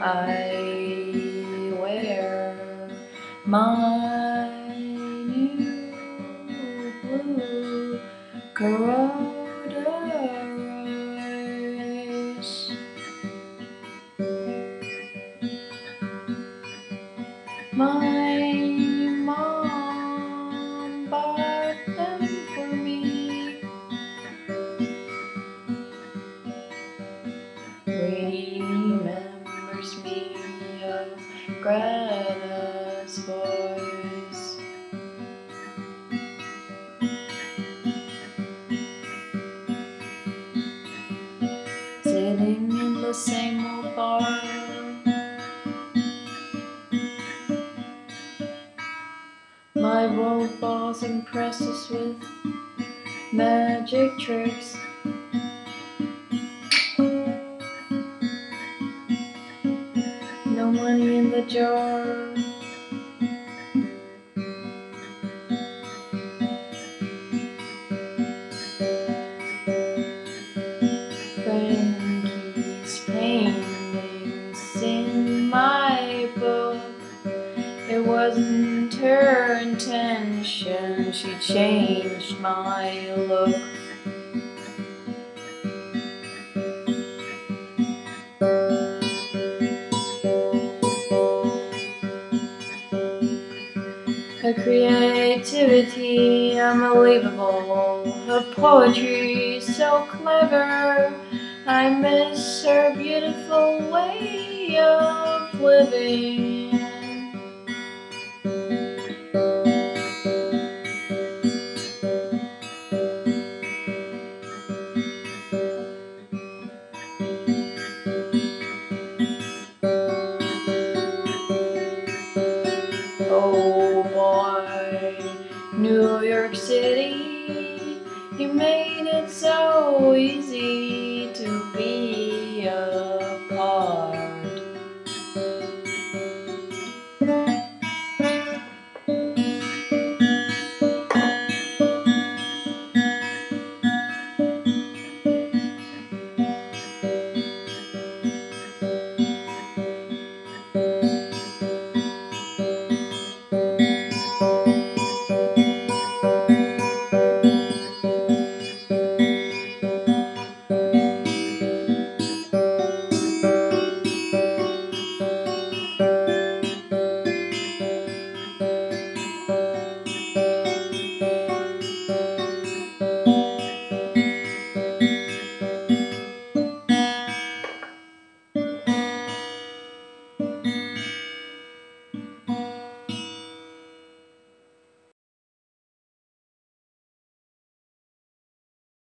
I wear my new blue corduroys. My mom bought them for me. Remembers me of Greta's voice. Sitting in the same old bar. My old boss impressed us with magic tricks. No money in the jar. Frankie's paintings in my book. It wasn't her intention, she changed my look. Her creativity unbelievable, her poetry so clever. I miss her beautiful way of living. Oh boy, New York City